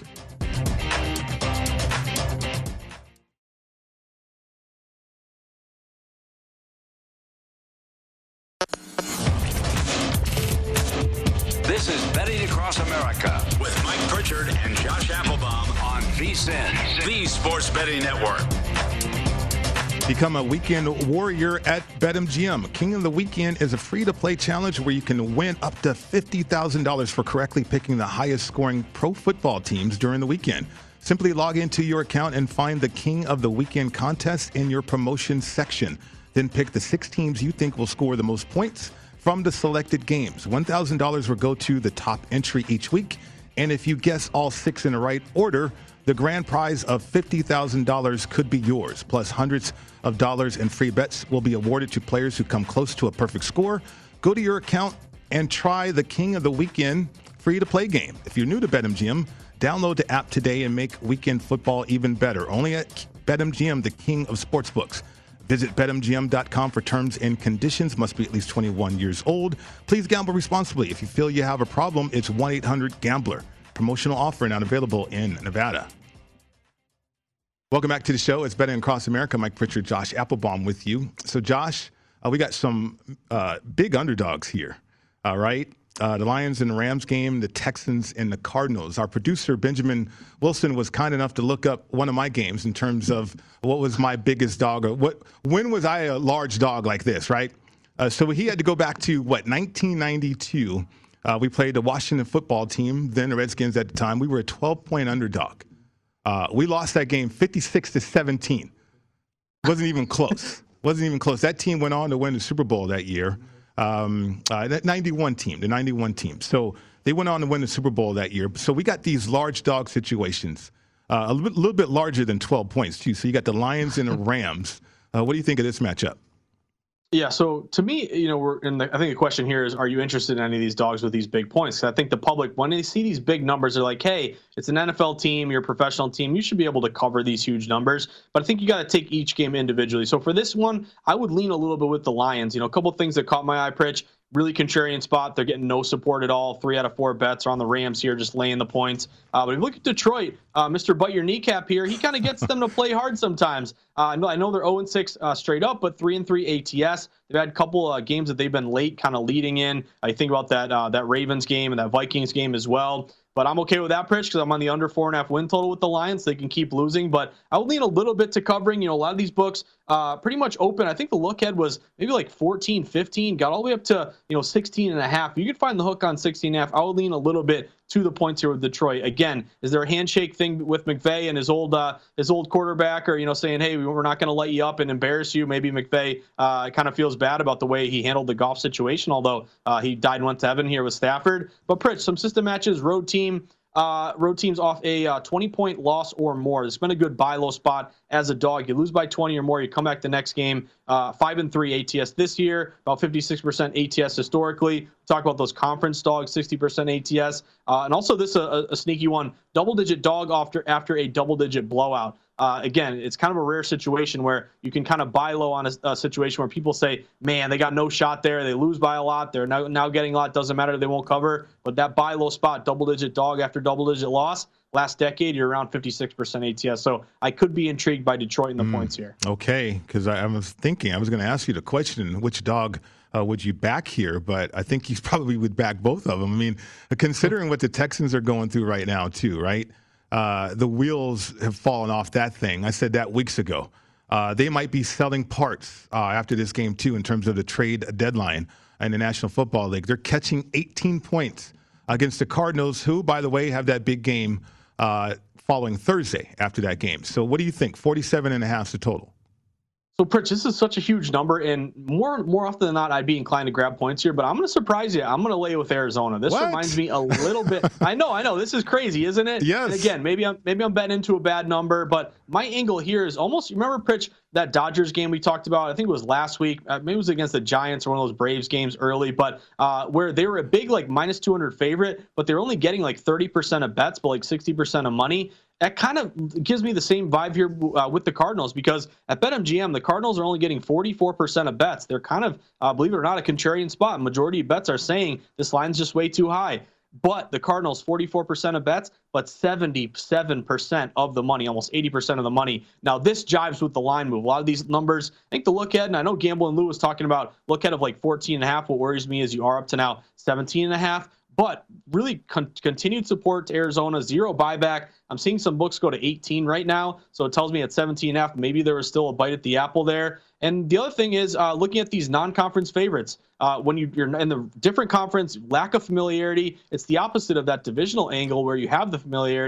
This is Betting Across America with Mike Pritchard and Josh Applebaum on V S I N, the Sports Betting Network. Become a weekend warrior at BetMGM. King of the Weekend is a free-to-play challenge where you can win up to fifty thousand dollars for correctly picking the highest-scoring pro football teams during the weekend. Simply log into your account and find the King of the Weekend contest in your promotions section. Then pick the six teams you think will score the most points from the selected games. one thousand dollars will go to the top entry each week. And if you guess all six in the right order, the grand prize of fifty thousand dollars could be yours. Plus, hundreds of dollars in free bets will be awarded to players who come close to a perfect score. Go to your account and try the King of the Weekend free-to-play game. If you're new to BetMGM, download the app today and make weekend football even better. Only at BetMGM, the king of sportsbooks. Visit Bet M G M dot com for terms and conditions. Must be at least twenty-one years old. Please gamble responsibly. If you feel you have a problem, it's one eight hundred gambler. Promotional offer not available in Nevada. Welcome back to the show. It's Betting Across America. Mike Pritchard, Josh Applebaum with you. So, Josh, uh, we got some uh, big underdogs here. All right. Uh, the Lions and the Rams game, the Texans and the Cardinals. Our producer, Benjamin Wilson, was kind enough to look up one of my games in terms of what was my biggest dog, or what, when was I a large dog like this, right? Uh, so he had to go back to, what, nineteen ninety-two. Uh, we played the Washington football team, then the Redskins at the time. We were a twelve-point underdog. Uh, we lost that game fifty-six to seventeen. Wasn't even close. Wasn't even close. That team went on to win the Super Bowl that year. Um, uh, that ninety-one team, the ninety-one team. So they went on to win the Super Bowl that year. So we got these large dog situations, uh, a little bit, little bit larger than twelve points, too. So you got the Lions and the Rams. Uh, what do you think of this matchup? Yeah, so to me, you know, we're in the, I think the question here is, are you interested in any of these dogs with these big points? 'Cause I think the public, when they see these big numbers, they're like, hey, it's an N F L team, you're a professional team, you should be able to cover these huge numbers. But I think you got to take each game individually. So for this one, I would lean a little bit with the Lions. You know, a couple of things that caught my eye, Pritch. Really contrarian spot. They're getting no support at all. Three out of four bets are on the Rams here, just laying the points. Uh, but if you look at Detroit, uh, Mister Butt Your Kneecap here, he kind of gets them to play hard sometimes. Uh, I know I know they're oh and six uh, straight up, but three and three A T S. They've had a couple uh, games that they've been late, kind of leading in. I think about that uh, that Ravens game and that Vikings game as well. But I'm okay with that, Pritch, because I'm on the under four and a half win total with the Lions. They can keep losing, but I would lean a little bit to covering. You know, a lot of these books uh, pretty much open. I think the look ahead was maybe like fourteen, fifteen, got all the way up to, you know, sixteen and a half. You could find the hook on sixteen and a half. I would lean a little bit to the points here with Detroit. Again, is there a handshake thing with McVay and his old uh, his old quarterback, or, you know, saying, hey, we're not going to let you up and embarrass you? Maybe McVay uh, kind of feels bad about the way he handled the golf situation, although uh, he died and went to heaven here with Stafford. But Pritch, some system matches, road team. Uh, road teams off a uh, twenty-point loss or more. It's been a good buy low spot as a dog. You lose by twenty or more, you come back the next game. Uh, five and three A T S this year, about fifty-six percent A T S historically. Talk about those conference dogs, sixty percent A T S. Uh, and also this uh, a, a sneaky one, double-digit dog after after a double-digit blowout. Uh, again, it's kind of a rare situation where you can kind of buy low on a, a situation where people say, man, they got no shot there. They lose by a lot. They're now, now getting a lot. Doesn't matter. They won't cover. But that buy low spot, double-digit dog after double-digit loss, last decade, you're around fifty-six percent A T S. So I could be intrigued by Detroit in the mm, points here. Okay, because I, I was thinking, I was going to ask you the question, which dog uh, would you back here? But I think you probably would back both of them. I mean, considering what the Texans are going through right now too, right? Uh, the wheels have fallen off that thing. I said that weeks ago. Uh, they might be selling parts uh, after this game, too, in terms of the trade deadline in the National Football League. They're catching eighteen points against the Cardinals, who, by the way, have that big game uh, following Thursday after that game. So what do you think? forty-seven and a half is the total. So, Pritch, this is such a huge number, and more more often than not, I'd be inclined to grab points here, but I'm going to surprise you. I'm going to lay with Arizona. This what? reminds me a little bit. I know, I know. This is crazy, isn't it? Yes. And again, maybe I'm maybe I'm betting into a bad number, but my angle here is almost, you remember, Pritch, that Dodgers game we talked about? I think it was last week. Uh, maybe it was against the Giants or one of those Braves games early, but uh, where they were a big, like, minus two hundred favorite, but they're only getting like thirty percent of bets, but like sixty percent of money. That kind of gives me the same vibe here uh, with the Cardinals, because at BetMGM, the Cardinals are only getting forty-four percent of bets. They're kind of, uh, believe it or not, a contrarian spot. Majority of bets are saying this line's just way too high. But the Cardinals, forty-four percent of bets, but seventy-seven percent of the money, almost eighty percent of the money. Now, this jives with the line move. A lot of these numbers, I think the look ahead, and I know Gamble and Lou was talking about look ahead of like fourteen and a half. What worries me is you are up to now seventeen and a half. But really con- continued support to Arizona, zero buyback. I'm seeing some books go to eighteen right now, so it tells me at seventeen and a half, maybe there was still a bite at the apple there. And the other thing is uh, looking at these non-conference favorites. Uh, when you, you're in the different conference, lack of familiarity, it's the opposite of that divisional angle where you have the familiarity.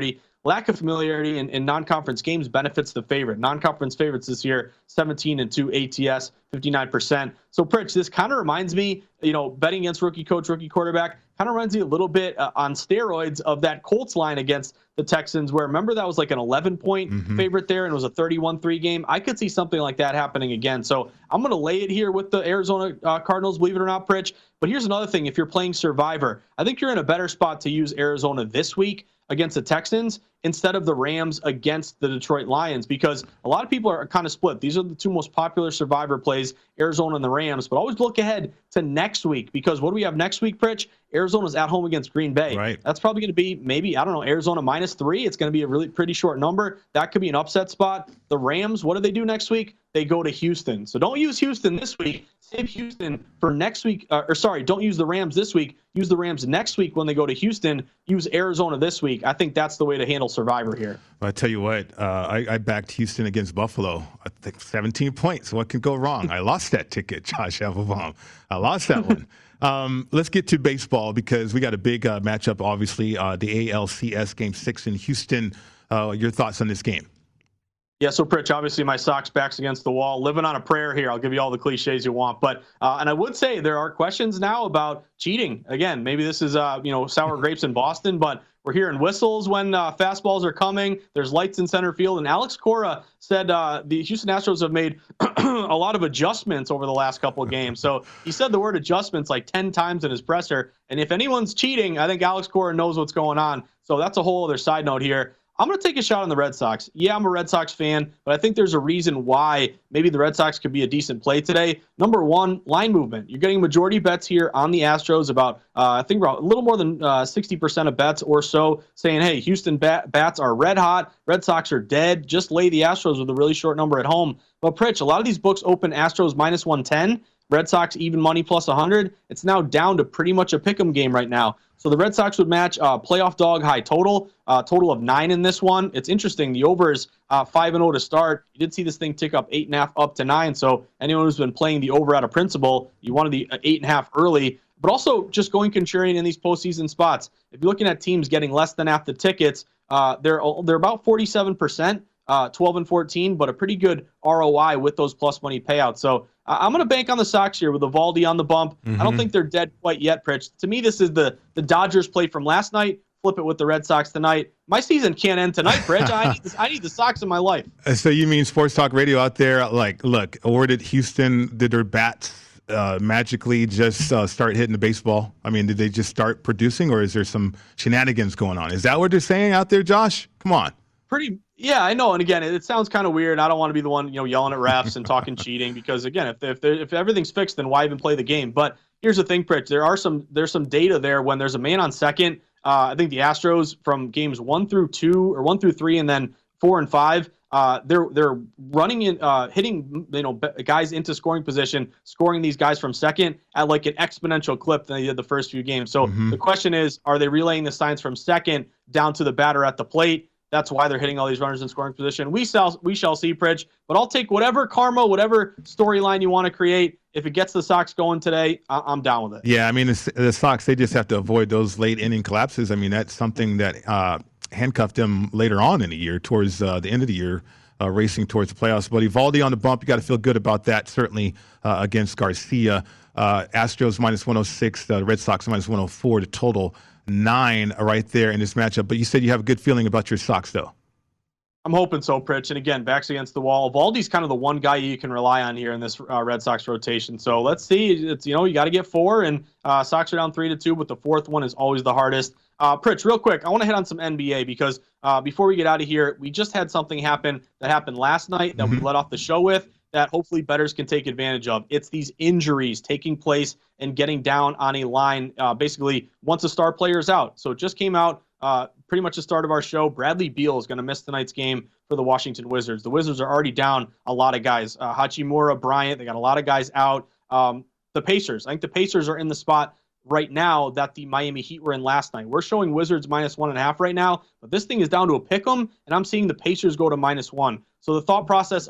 lack of familiarity in, in non-conference games benefits the favorite. Non-conference favorites this year, seventeen and two A T S, fifty-nine percent. So, Pritch, this kind of reminds me, you know, betting against rookie coach, rookie quarterback, kind of reminds me a little bit uh, on steroids of that Colts line against the Texans, where remember that was like an eleven-point mm-hmm. favorite there, and it was a thirty-one three game. I could see something like that happening again. So I'm going to lay it here with the Arizona uh, Cardinals, believe it or not, Pritch. But here's another thing. If you're playing Survivor, I think you're in a better spot to use Arizona this week against the Texans instead of the Rams against the Detroit Lions, because a lot of people are kind of split. These are the two most popular Survivor plays, Arizona and the Rams. But always look ahead to next week, because what do we have next week, Pritch? Arizona's at home against Green Bay. Right. That's probably going to be maybe, I don't know, Arizona minus three. It's going to be a really pretty short number. That could be an upset spot. The Rams, what do they do next week? They go to Houston. So don't use Houston this week. Save Houston for next week. Uh, or sorry, don't use the Rams this week. Use the Rams next week when they go to Houston. Use Arizona this week. I think that's the way to handle Survivor here. I tell you what, uh, I, I backed Houston against Buffalo. I think seventeen points. What could go wrong? I lost that ticket, Josh Applebaum. I lost that one. Um, let's get to baseball, because we got a big uh, matchup, obviously, uh, the A L C S Game six in Houston. Uh, your thoughts on this game? Yeah, so Pritch, obviously my Sox back's against the wall, living on a prayer here. I'll give you all the cliches you want, but uh, and I would say there are questions now about cheating. Again, maybe this is uh, you know sour grapes in Boston, but we're hearing whistles when uh, fastballs are coming. There's lights in center field, and Alex Cora said uh, the Houston Astros have made a lot of adjustments over the last couple of games. So he said the word adjustments like ten times in his presser. And if anyone's cheating, I think Alex Cora knows what's going on. So that's a whole other side note here. I'm going to take a shot on the Red Sox. Yeah, I'm a Red Sox fan, but I think there's a reason why maybe the Red Sox could be a decent play today. Number one, line movement. You're getting majority bets here on the Astros, about, uh, I think, about a little more than uh, sixty percent of bets or so, saying, hey, Houston bat- bats are red hot, Red Sox are dead. Just lay the Astros with a really short number at home. But, Pritch, a lot of these books open Astros minus one ten, Red Sox even money plus one hundred. It's now down to pretty much a pick'em game right now. So the Red Sox would match uh, playoff dog high total, uh, total of nine in this one. It's interesting. The over is uh, five and oh to start. You did see this thing tick up eight and a half up to nine. So anyone who's been playing the over out of principle, you wanted the uh, eight and a half early. But also just going contrarian in these postseason spots. If you're looking at teams getting less than half the tickets, uh, they're they're about forty-seven percent. Uh, twelve and fourteen, but a pretty good R O I with those plus money payouts. So uh, I'm going to bank on the Sox here with Eovaldi on the bump. Mm-hmm. I don't think they're dead quite yet, Pritch. To me, this is the the Dodgers play from last night. Flip it with the Red Sox tonight. My season can't end tonight, Pritch. I need this, I need the Sox in my life. So you mean Sports Talk Radio out there? Like, look, or did Houston, did their bats uh, magically just uh, start hitting the baseball? I mean, did they just start producing, or is there some shenanigans going on? Is that what they're saying out there, Josh? Come on. Pretty, yeah, I know. And again, it, it sounds kind of weird. I don't want to be the one, you know, yelling at refs and talking cheating, because again, if if if everything's fixed, then why even play the game? But here's the thing, Pritch. There are some there's some data there when there's a man on second. Uh, I think the Astros from games one through two or one through three, and then four and five, uh, they're they're running in, uh, hitting you know guys into scoring position, scoring these guys from second at like an exponential clip than they did the first few games. So mm-hmm. the question is, are they relaying the signs from second down to the batter at the plate? That's why they're hitting all these runners in scoring position. We shall, we shall see, Pritch. But I'll take whatever karma, whatever storyline you want to create. If it gets the Sox going today, I- I'm down with it. Yeah, I mean, the, the Sox, they just have to avoid those late inning collapses. I mean, that's something that uh, handcuffed them later on in the year, towards uh, the end of the year, uh, racing towards the playoffs. But Eovaldi on the bump, you got to feel good about that, certainly uh, against Garcia. Uh, Astros minus one oh six, the Red Sox minus one oh four to total nine right there in this matchup. But you said you have a good feeling about your Sox, though. I'm hoping so, Pritch. And again, backs against the wall. Eovaldi's kind of the one guy you can rely on here in this uh, Red Sox rotation. So let's see. It's, you know, you got to get four, and uh, Sox are down three to two, but the fourth one is always the hardest. Uh, Pritch, real quick, I want to hit on some N B A, because uh, before we get out of here, we just had something happen that happened last night that mm-hmm. we let off the show with, that hopefully bettors can take advantage of. It's these injuries taking place and getting down on a line, uh, basically once a star player is out. So it just came out uh, pretty much the start of our show. Bradley Beal is going to miss tonight's game for the Washington Wizards. The Wizards are already down a lot of guys. Uh, Hachimura, Bryant, they got a lot of guys out. Um, the Pacers, I think the Pacers are in the spot right now that the Miami Heat were in last night. We're showing Wizards minus one and a half right now, but this thing is down to a pick 'em, and I'm seeing the Pacers go to minus one. So the thought process of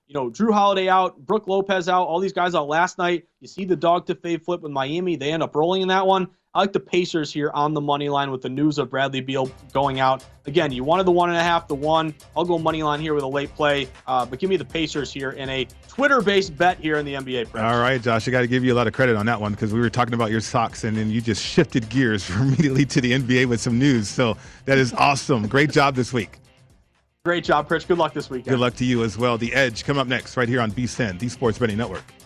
you know, Drew Holiday out, Brooke Lopez out, all these guys out last night. You see the dog to fade flip with Miami. They end up rolling in that one. I like the Pacers here on the money line with the news of Bradley Beal going out. Again, you wanted the one and a half, the one. I'll go money line here with a late play, uh, but give me the Pacers here in a Twitter-based bet here in the N B A. Press. All right, Josh, I got to give you a lot of credit on that one because we were talking about your Sox, and then you just shifted gears immediately to the N B A with some news. So that is awesome. Great job this week. Great job, Pritch. Good luck this weekend. Good luck to you as well. The Edge come up next right here on V S I N, the Sports Betting Network.